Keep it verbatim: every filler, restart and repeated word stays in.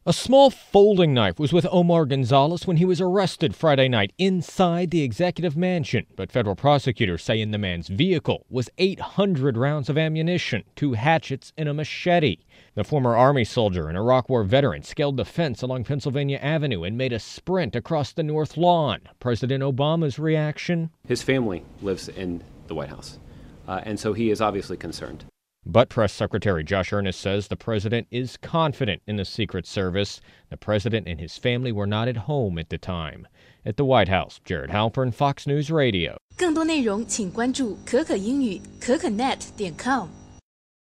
A small folding knife was with Omar Gonzalez when he was arrested Friday night inside the executive mansion. But federal prosecutors say in the man's vehicle was eight hundred rounds of ammunition, two hatchets, and a machete. The former Army soldier and Iraq War veteran scaled the fence along Pennsylvania Avenue and made a sprint across the North Lawn. President Obama's reaction? His family lives in the White House, uh, and so he is obviously concerned. But Press Secretary Josh Earnest says the president is confident in the Secret Service. The president and his family were not at home at the time. At the White House, Jared Halpern, Fox News Radio. 更多内容请关注可可英语可可net点com。